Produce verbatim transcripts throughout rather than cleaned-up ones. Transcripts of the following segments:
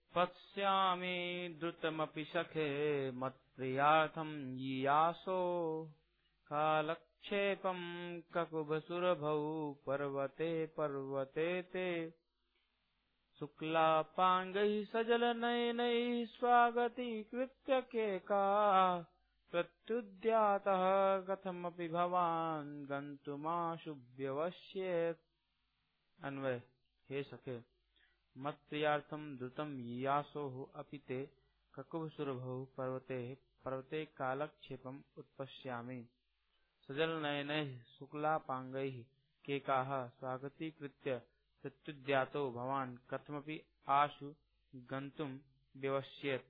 उत्पत्स्यामि द्रुतमपि सखे मत्प्रियार्थं यीयासो कालक्षेपं ककुभसुरभौ पर्वते पर्वते ते शुक्लापाङ्गैः सजलनयनैः स्वागतीकृत्य केका प्रत्युद्यातः कथमपि भवान् गन्तुमाशु व्यवस्येत्। अन्वय। हे सखे, मत्प्रियार्थं द्रुतं यीयासोः अपि ते ककुभसुरभौ पर्वते पर्वते कालक्षेपम् उत्पश्यामि। सजलनयनैः शुक्लापाङ्गैः केकाः स्वागतीकृत्य प्रत्युद्यातो भवान् कथमपि आशु गन्तुं व्यवस्येत्।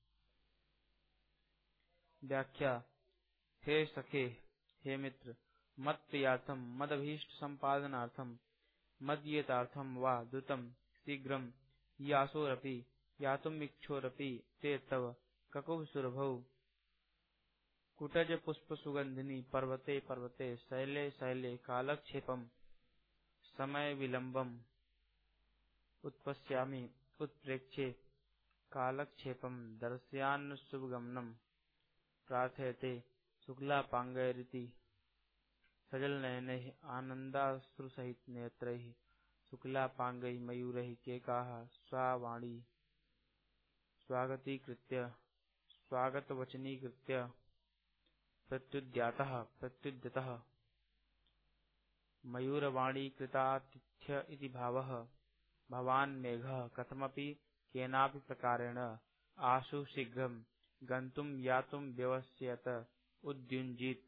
व्याख्या। हे सखे, हे मित्र, मत्प्रियार्थं मदभीष्ट संपादनार्थं मदीयतार्थं वा द्रुतं शीघ्रं यीयासोरपि यातुमिच्छोरपि ते तव ककुभसुरभौ कुटज पुष्प सुगंधिनी पर्वते पर्वते शैले शैले कालक्षेपम समय विलंबम उत्पश्यामि उत्प्रेक्षे कालक्षेपम दर्शयान्न शुभगमनम प्रार्थयते शुक्लापाङ्गैरिति सजलनयनैः आनन्दाश्रुसहित नेत्रैः शुक्लापाङ्गैः मयूरैः केकाः स्वावाणी स्वागतीकृत्य स्वागतवचनीकृत्य प्रत्युद्यातः प्रत्युद्यतः मयूरवाणी कृतातिथ्य इति भावः। भवान् मेघः कथमपि केनापि प्रकारेण आशु शीघ्रं गन्तुं यातुं व्यवस्यत उद्युञ्जीत।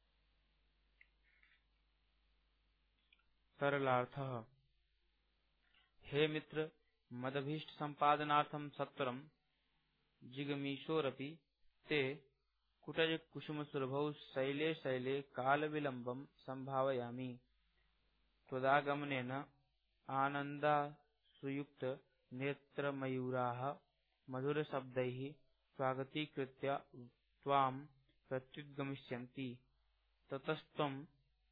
सरलार्थः। हे मित्र, मदभीष्ट संपादनार्थं सत्वरं जिगमीशोरपि ते कुटज कुसुमसुरभौ शैले शैले कालविलम्बं संभावयामि। त्वदागमनेन आनन्दाश्रुयुक्त नेत्रमयूराः मधुरशब्दैः स्वागतीकृत्य त्वां प्रत्युद्गमिष्यन्ति। ततस्त्वं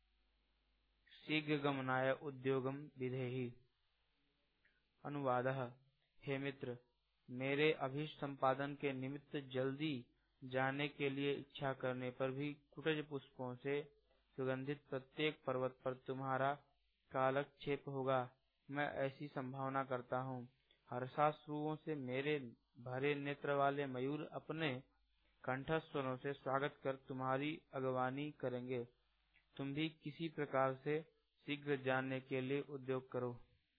शीघ्रगमनाय उद्योगं विधेहि। अनुवादः। हे मित्र, मेरे अभीष्ट संपादन के निमित्त जल्दी जाने के लिए इच्छा करने पर भी कुटज पुष्पों से सुगंधित प्रत्येक पर्वत पर तुम्हारा कालक्षेप होगा, मैं ऐसी संभावना करता हूँ। हर्षाश्रुओं से मेरे भरे नेत्र वाले मयूर अपने कंठस्वरों से स्वागत कर तुम्हारी अगवानी करेंगे। तुम भी किसी प्रकार से शीघ्र जानने के लिए उद्योग करो।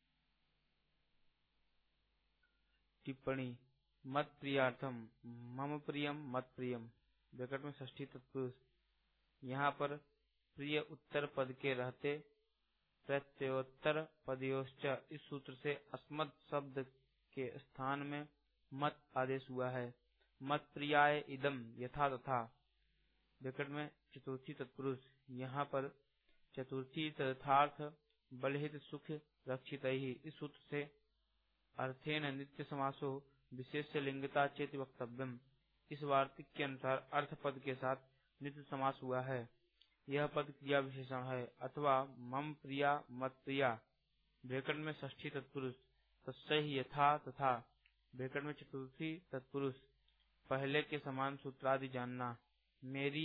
टिप्पणी। मत प्रियार्थम मम प्रियम मत प्रियम ब्रैकेट में षष्ठी तत्पुरुष। यहाँ पर प्रिय उत्तर पद के रहते प्रत्ययोत्तर पदयोश्च इस सूत्र से अस्मत् शब्द के स्थान में मत आदेश हुआ है। मत प्रियाय इदम यथा तथा ब्रैकेट में चतुर्थी तत्पुरुष। यहाँ पर चतुर्थी तदर्थार्थ बलहित सुख रक्षित ही इस सूत्र से अर्थेन नित्य समासो विशेष लिंगता चेत वक्तव्यम। इस वार्तिक के अनुसार अर्थ पद के साथ नित्य समास हुआ है। यह पद क्रिया विशेषण है। अथवा मम प्रिया मत प्रिया ब्रैकेट में षष्ठी तत्पुरुष तस्सै यथा तथा ब्रैकेट में चतुर्थी तत्पुरुष पहले के समान सूत्रादि जानना। मेरी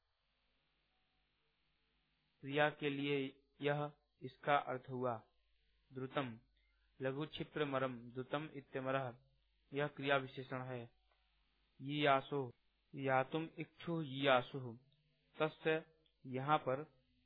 प्रिया के लिए यह इसका अर्थ हुआ। द्रुतम लघु क्षिप्र मरम द्रुतम इत्यमरः यह क्रिया विशेषण है। यीयासो यातुम इक्षु यीयासुः तस्य यहाँ पर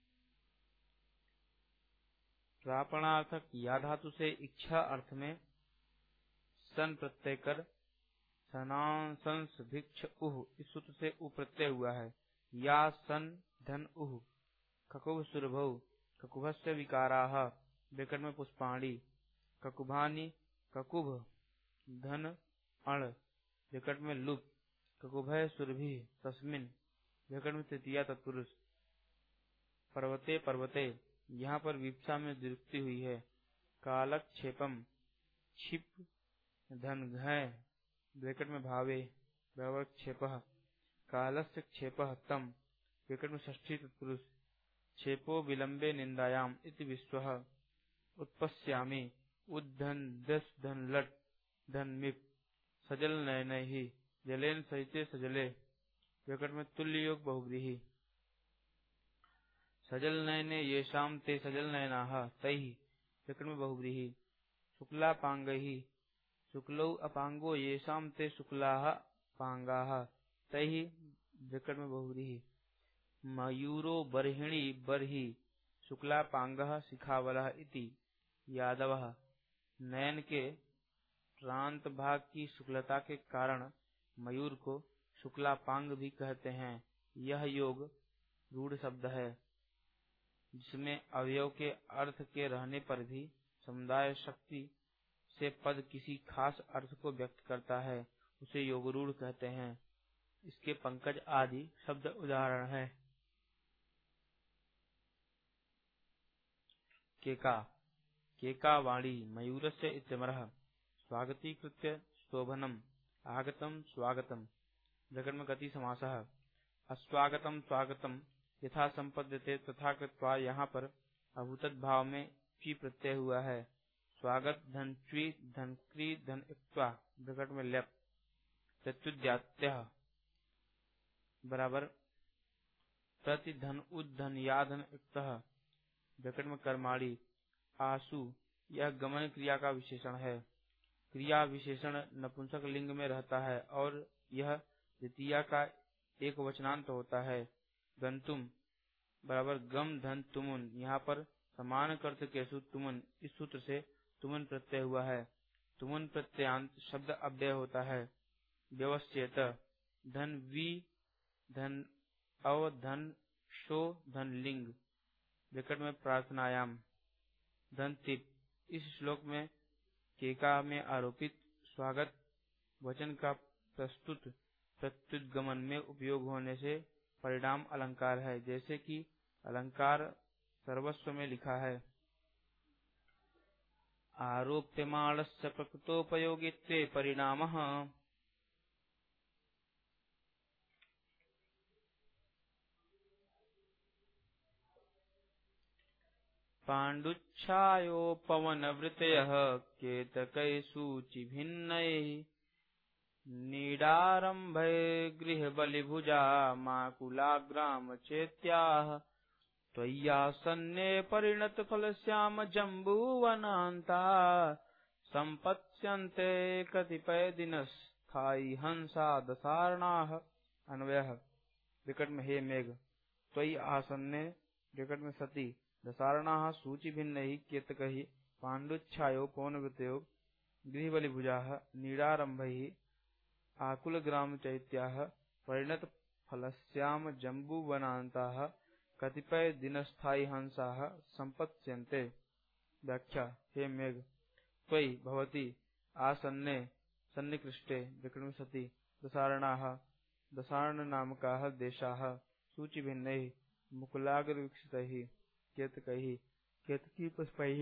प्रापणार्थक या धातु से इच्छा अर्थ में सन प्रत्यय कर सनांसंस भिक्ष उह इस सूत्र से उ प्रत्यय हुआ है। या सन धन उह ककुभ सुरभौ ककुभस्य विकाराः ब्रैकेट में पुष्पाणि ककुभानि ककुभ धन अण ब्रैकेट में लुप ककुभय सुरभि तस्मिन् ब्रैकेट में तृतीया तत्पुरुष। पर्वते पर्वते यहाँ पर विप्सा में द्विरुक्ति हुई है। कालक्षेपम क्षिप धन घय ब्रैकेट में भावे क्षेपः कालस्य क्षेपः तम ब्रैकेट में षष्ठी तत्पुरुष। क्षेपो विलंबे निंदायाम इति विश्वः उत्पश्यामि उद्धन दस धन लट धन मिप सजल नयन ही जलेन सहिते सजले विकट में तुल्य योग बहुव्रीहि सजल नयने येषाम ते सजल नयनाः तैहि विकट में बहुव्रीहि शुक्लापांगैहि शुक्लौ अपांगो येषाम ते शुक्लाः पांगाः तैहि विकट में बहुव्रीहि मयूरो बर्हिणी बर्हि शुक्लापांगः शिखावलः इति यादवः नयन के प्रांत भाग की शुक्लता के कारण मयूर को शुक्लापांग भी कहते हैं। यह योग रूढ़ शब्द है जिसमें अवयव के अर्थ के रहने पर भी समुदाय शक्ति से पद किसी खास अर्थ को व्यक्त करता है, उसे योग रूढ़ कहते हैं। इसके पंकज आदि शब्द उदाहरण है। केका केका वाणी मयूरस्य इत्यमरः स्वागतीकृत्य शोभनम् आगतम् स्वागतम् विकट में गति समासः अस्वागतम् स्वागतम् यथा संपद्यते तथा कृत्वा यहाँ पर अभूतत् भाव में ची प्रत्यय हुआ है। स्वागत धन च्वी धन क्री धन इक्त्वा विकट में लेप प्रत्युद्यात्यः बराबर प्रति धन उद धन या धन इक्तः विकट में कर्माणि आसु यह गमन क्रिया का विशेषण है। क्रिया विशेषण नपुंसक लिंग में रहता है और यह द्वितीया का एक वचनांत होता है। गंतुम बराबर गम धन तुमुन यहाँ पर समान कर्त केसु तुमन इस सूत्र से तुमन प्रत्यय हुआ है। तुमन प्रत्यांत शब्द अव्यय होता है। व्यवश्चेत धन वी धन अव धन शो धन लिंग विकट में प्रार्थनायाम धन तिप इस श्लोक में केका में आरोपित स्वागत वचन का प्रस्तुत प्रत्युद्गमन में उपयोग होने से परिणाम अलंकार है, जैसे कि अलंकार सर्वस्व में लिखा है। आरोप्यमाणस्य प्रकृतोपयोगित्वे परिणामः पाण्डुच्छायोपवनवृतयः केतकैः सूचिभिन्नैः नीडारम्भे गृहबलिभुजा माकुलाग्रामचेत्याः त्वय्यासन्ने परिणतफलश्याम जम्बूवनान्ता सम्पत्स्यन्ते कतिपयदिनस्थायी हंसा दशार्णाः अन्वयः विकट में हे मेघ त्वयि आसन्ने विकट में सती दशार्णाः सूचिभिन्नैः केतकैः पाण्डुच्छायो पवनवृतयो गृहबलिभुजाः नीडारम्भैः आकुलग्रामचैत्याः परिणतफलस्याम जम्बूवनान्ताः कतिपय दिनस्थायी हंसाः सम्पत्स्यन्ते। व्याख्या हे मेघ त्वयि भवति आसन्ने सन्निकृष्टे विकट में सति दशार्णाः दशार्ण नामकाः देशाः सूचिभिन्नैः मुकुलाग्रविकसितैः केतकैः केतकी पुष्पैः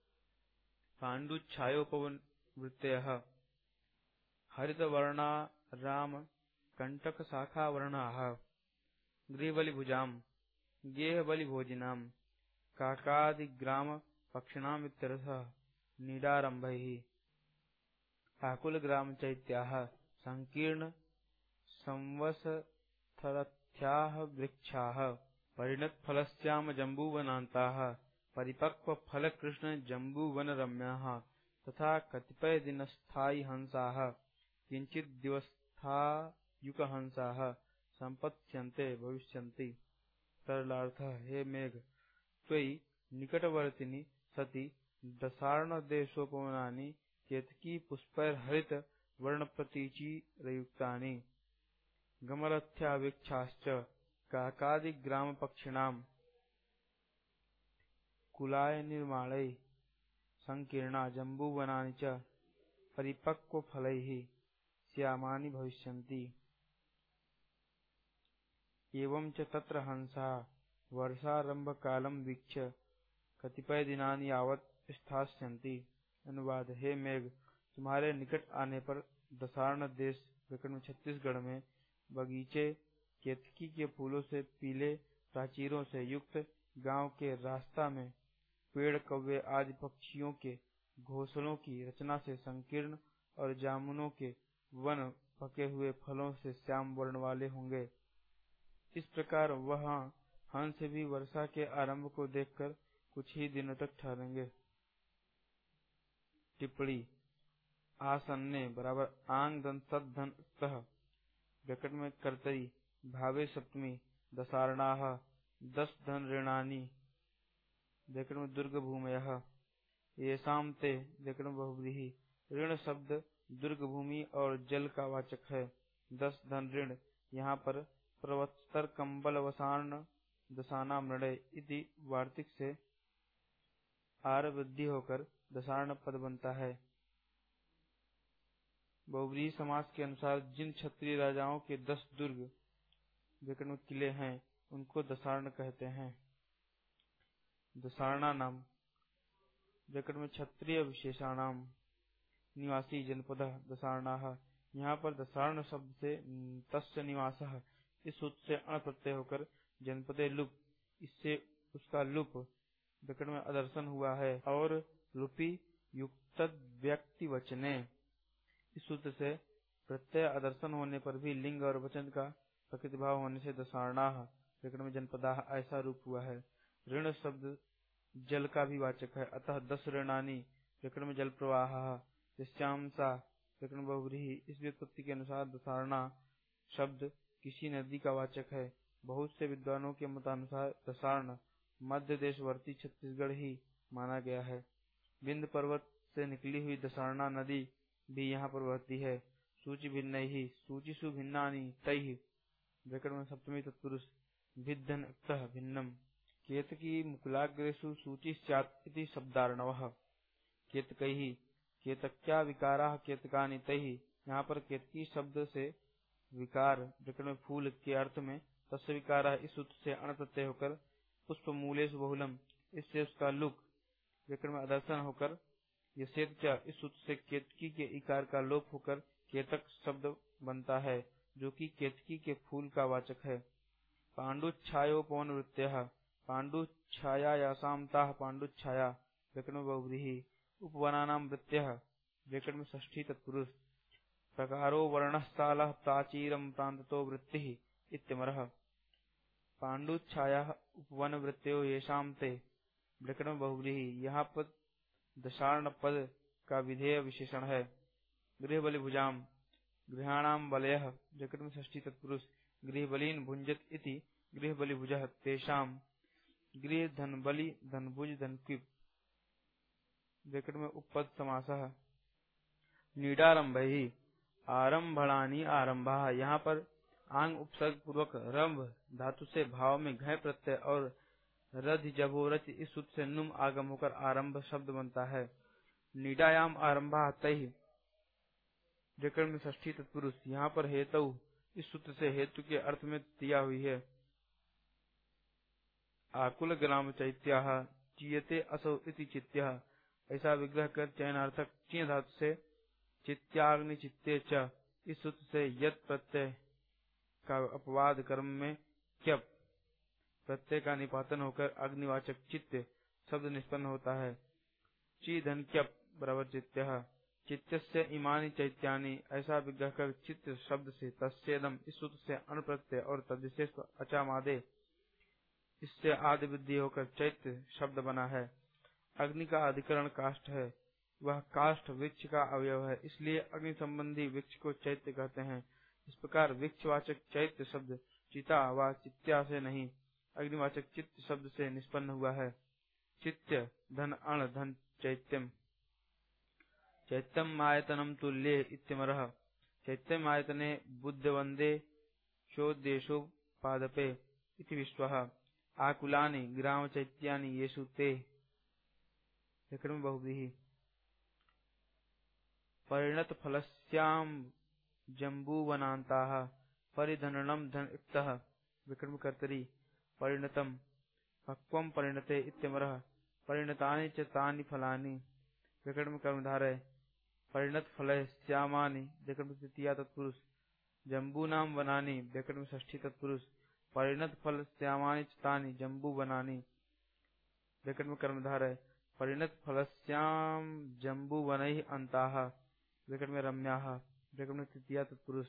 पाण्डुच्छायोपवनवृत्तयः हरितवर्णा राम कण्टकशाखावर्णाः गृहबलिभुजाम् गेहबलिभोजिनाम् काकादिग्रामपक्षिणामित्यर्थः नीडारम्भैः आकुलग्रामचैत्याः संकीर्ण संवत्सरथ्याः वृक्षाः परिणतफलस्याम जम्बूवनान्ताः परिपक्वफलकृष्ण जम्बूवनरम्याः तथा कतिपय दिनस्थायी हंसाः किंचित् दिवस्थायुकहंसाः सम्पत्स्यन्ते भविष्यन्ति। सरलार्थः हे मेघ त्वयि निकटवर्तिनि सति दशार्णदेशोपवनानि केतकी पुष्पैर्हरित वर्णप्रतीचिरयुक्तानि गमरथ्यावृक्षाश्च काकादिग्रामपक्षिणाम् कुलाय निर्माणैः संकीर्णा जम्बूवनानि च परिपक्वफलैः श्यामानि भविष्यन्ति। एवं च तत्र हंसाः वर्षारंभकालं वीक्ष्य कतिपय दिनानि यावत् स्थास्यन्ति। अनुवाद हे मेघ तुम्हारे निकट आने पर दशार्ण देश विकट में छत्तीसगढ़ में बगीचे केतकी के फूलों से पीले प्राचीरों से युक्त गांव के रास्ता में पेड़ कौवे आदि पक्षियों के घोंसलों की रचना से संकीर्ण और जामुनों के वन पके हुए फलों से श्याम वर्ण वाले होंगे। इस प्रकार वहां हंस भी वर्षा के आरंभ को देखकर कुछ ही दिनों तक ठहरेंगे। टिप्पणी आसन्ने बराबर आंग धन सद धन तह ब्रैकेट में कर्तरी भावे सप्तमी दशारणाः दस धन ऋणानी ब्रैकेट में दुर्ग भूमयः येषाम ते ब्रैकेट में बहुव्रीहि। ऋण शब्द दुर्ग भूमि और जल का वाचक है। दस धन ऋण यहाँ पर प्रवत्तर कंबल वसार्ण दशाना मृणय इति वार्तिक से आर वृद्धि होकर दशार्ण पद बनता है। बहुव्रीहि समास के अनुसार जिन क्षत्रिय राजाओं के दस दुर्ग ब्रैकेट में किले हैं उनको दशार्ण कहते हैं। दशारणा नाम ब्रैकेट में क्षत्रिय विशेषाणाम निवासी जनपद दशारणाः। यहाँ पर दशार्ण शब्द से तस्य निवासः इस सूत्र से अण प्रत्यय होकर जनपदे लुप इससे उसका लुप ब्रैकेट में अदर्शन हुआ है और लुपी युक्त व्यक्ति वचने इस सूत्र से प्रत्यय अदर्शन होने पर भी लिंग और वचन का प्रकृति भाव होने से दशारणाः ब्रैकेट में जनपदाः ऐसा रूप हुआ है। ऋण शब्द जल का भी वाचक है, अतः दस ऋणानी ब्रैकेट में जल प्रवाह श्याम सा ब्रैकेट में बहुव्रीहि। इस व्युत्पत्ति के अनुसार दशारणा शब्द किसी नदी का वाचक है। बहुत से विद्वानों के मतानुसार दशार्ण मध्य देशवर्ती छत्तीसगढ़ ही माना गया है। विंध्य पर्वत से निकली हुई दशारणा नदी भी यहाँ पर बहती है। सूचि भिन्न ही सूचिषु भिन्नानि तैः ब्रैकेट में सप्तमी तत्पुरुष भिद्धन अतः भिन्नम केतकी मुकुलाग्रेषु सूचि स्यात् इति शब्दार्णवः। केतकैः केतक्या विकाराः केतकानि तैः यहाँ पर केतकी शब्द से विकार ब्रैकेट में फूल के अर्थ में तस्य विकारः इस सूत्र से अण प्रत्यय होकर पुष्प मूलेषु बहुलम इससे उसका लुक ब्रैकेट में अदर्शन होकर यसेत क्या इस सूत्र से केतकी के इकार का लोप होकर केतक शब्द बनता है जो कि केतकी के फूल का वाचक है। पांडुच्छायोपवन वृत्त्यः पांडुच्छायायासाम ताः पांडुच्छाया ब्रैकेट में बहुव्रीहि उपवनानां वृत्त्यः ब्रैकेट में षष्ठी तत्पुरुष प्रकारो वर्णः सालः प्राचीरं प्रान्ततो वृत्तिः इत्यमरः। पांडुच्छायाः उपवन वृत्तयो येषाम ते ब्रैकेट में बहुव्रीहि यहाँ पर दशार्ण पद का विधेय विशेषण है। गृहबलि भुजाम गृहाणाम बलयः ब्रैकेट में षष्ठी तत्पुरुष गृहबलीन भुंजत इति गृहबलि भुजः तेषाम गृह धनबलि धनभुज धनक्विप ब्रैकेट में उपपद समासः। नीडारंभैः आरंभणानि आरंभाः यहाँ पर आंग उपसर्ग पूर्वक रंभ धातु से भाव में घय प्रत्यय और रधि जभोरच इस सूत्र से नुम आगम होकर आरंभ शब्द बनता है। नीडायाम आरंभा तैः ब्रैकेट में षष्ठी तत्पुरुष यहाँ पर हेतु इस सूत्र से हेतु के अर्थ में दिया हुई है। आकुल ग्राम चैत्याः चीयते असौ इति चित्त्यः ऐसा विग्रह कर चयनार्थक चीय धातु से चित्याग्नि चित्ते च इस सूत्र से यत प्रत्यय का अपवाद कर्म में क्यप प्रत्यय का निपातन होकर अग्निवाचक चित्त शब्द निष्पन्न होता है। ची धन क्यप बराबर चित्त्यः चित्तस्य इमानि चैत्यानि ऐसा विग्रह कर चित्त शब्द से तस्येदम इस सूत्र से अण प्रत्यय और तद्विशेष अचामादे इससे आदि वृद्धि होकर चैत्य शब्द बना है। अग्नि का अधिकरण काष्ठ है, वह काष्ठ वृक्ष का अवयव है, इसलिए अग्नि संबंधी वृक्ष को चैत्य कहते हैं। इस प्रकार वृक्षवाचक चैत्य शब्द चिता व चित्या से नहीं अग्निवाचक चित्त शब्द से निष्पन्न हुआ है। चित्य धन अण धन चैत्यम चैत्यम आयतनम तुल्ये इत्यमरः। चैत्यम आयतने बुद्धवंदे चोद्देशो पादपे इति विश्वः। आकुलानि ग्राम चैत्यानि येषु ते ब्रैकेट में बहुव्रीहि। परिणत फलस्याम जम्बूवनान्ताः परिधननम धन इक्तः ब्रैकेट में कर्तरी परिणतम पक्वम परिणते इत्यमरः। परिणतानि च तानि फलानि ब्रैकेट में कर्मधारय परिणत फलैः श्यामानि ब्रैकेट में तृतीया तत्पुरुष जम्बूनाम वनानि ब्रैकेट में षष्ठी तत्पुरुष परिणत फल श्यामानि च तानि जम्बू वनानि ब्रैकेट में कर्मधारय परिणत फलस्याम जम्बू वनैः अन्ताः ब्रैकेट में रम्याः ब्रैकेट में तृतीया तत्पुरुष।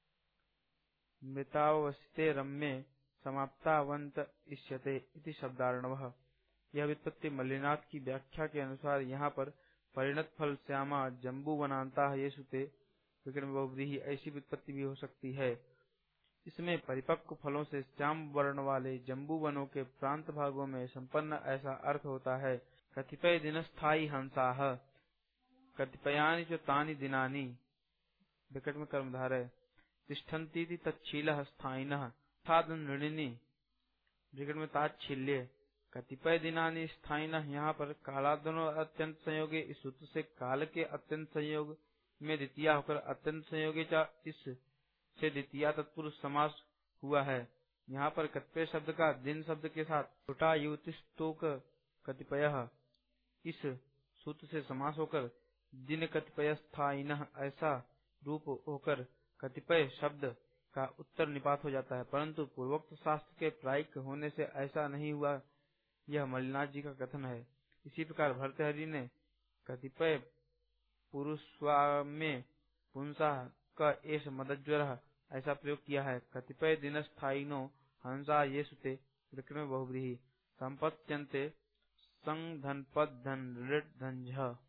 मृतावस्थिते रम्ये समाप्तावंत इष्यते इति शब्दार्णवः। यह व्युत्पत्ति मल्लिनाथ की व्याख्या के अनुसार यहाँ पर परिणत फल श्यामा जम्बू वनांता ये सुते ब्रैकेट में बहुव्रीहि ऐसी व्युत्पत्ति भी हो सकती है। इसमें परिपक्व फलों से श्याम वर्ण वाले जम्बू वनों के प्रांत भागों में संपन्न ऐसा अर्थ होता है। कतिपय दिनस्थायी हंसाः कतिपयानि च तानि दिनानि ब्रैकेट में कर्मधारय तिष्ठन्तीति तच्छीलः स्थायिनः अर्थात् नृणिनि ब्रैकेट में ताच्छील्य कतिपय दिनानि स्थायिनः। यहाँ पर कालादनो अत्यंत संयोगे इस सूत्र से काल के अत्यंत संयोग में द्वितीया होकर अत्यंत संयोगे च इस से द्वितीया तत्पुरुष समास हुआ है। यहाँ पर कतिपय शब्द का दिन शब्द के साथ छोटा युवतिस्तोक कतिपयः इस सूत्र से समास होकर दिन कतिपय स्थायिनः ऐसा रूप होकर कतिपय शब्द का उत्तर निपात हो जाता है, परंतु पूर्वोक्त शास्त्र के प्रायिक होने से ऐसा नहीं हुआ। यह मल्लिनाथ जी का कथन है। इसी प्रकार भर्तृहरि ने कतिपय पुरुषवामे पुंसा का एष मदज्वरः ऐसा प्रयोग किया है। कतिपय दिनस्थायिनो हंसा ये सुते ब्रैकेट में बहुव्रीहि संपत्यन्ते संग धन पद धन ऋट धन झ।